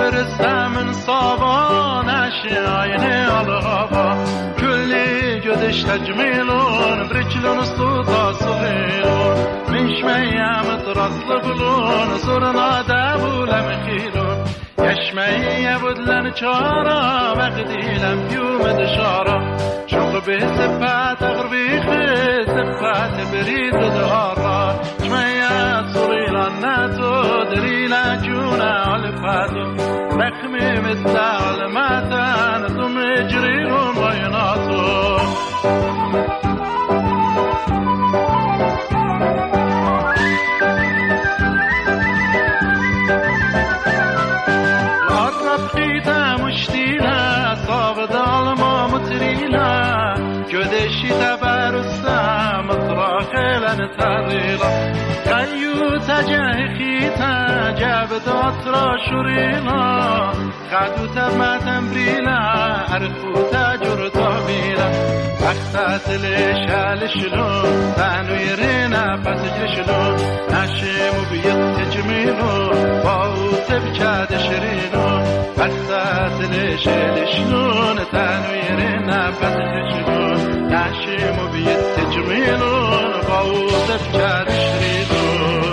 برسم صابانش عين الغابة كل جدش تجميلون برجلون صوتا صغيرون من شمية مترطلبلون صرنا دابو لمخيلون يشمية بدلن چارا وقديلن بيوم دشارا شوق به سفات غربي سفات بريد دهارا شمية صغيرا ناتو دريلا جونا الفاتو رقمي مثل علماتان ثم يجريهم ويناتو الربقيتا مشتيلا صاب ظالما متريلا جدشي تبرستا مطراخيلا نتريلا قيوتا جاهخيتا جابدات را شريلا خدوتا ما تنبريلا عرفوتا جرتا بيلا وقتات ليشال شلون تانو يرينا بسجل شلون نشيمو بيت تجميلو باوت بجاد شرينو وقتات ليشال شلون تانو يرينا بسجل شلون نشيمو بيت تجميلو باوت بجاد شرينو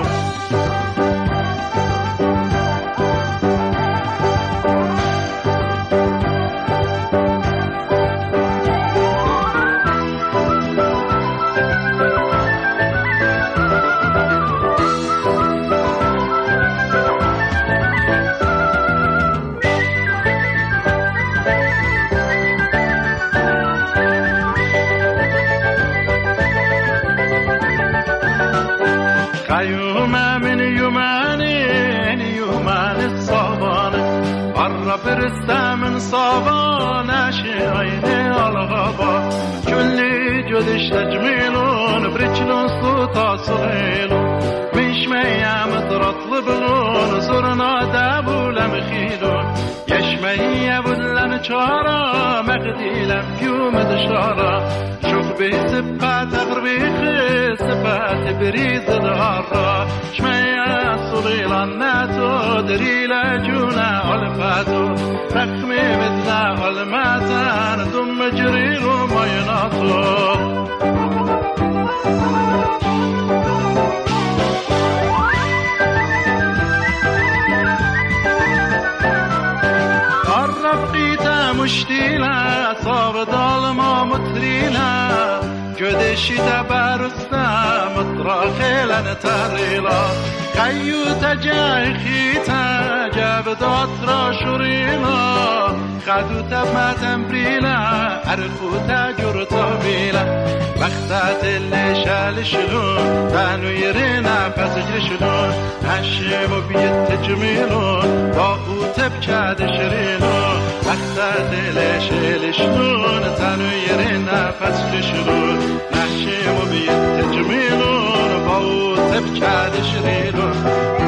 برسته من صابانش عين الغابة كل جدش تجميلون برجلون صوتا صغيلون مش مية مترطلبلون صرنا دابو لمخيلون يشمية بدلن چارا مقديلا بيوم دشارا شوف به سبات غربي سبات بريز دهارا شمية صغيلا ناتو دريلا جونا الفاتو رقمي مثل علماتان ثم جريلو ميناتو الربقيتا مشتيلا صاب ظالما متريلا جدشي تبرستا مطراخيلا نتريلا قيوتا جايخيتا جابدات را شريلا خدوتا ما تنبريلا عرفوتا جرتا بيلا وقتات اللي شال شلون تانو يرينا فسجر شلون هشيمو بيت تجميلون باقوتا بجاد شريلون وقتات اللي شال شلون تانو يرينا فسجر شلون هشيمو بيت تجميلون باقوتا بجاد شريلون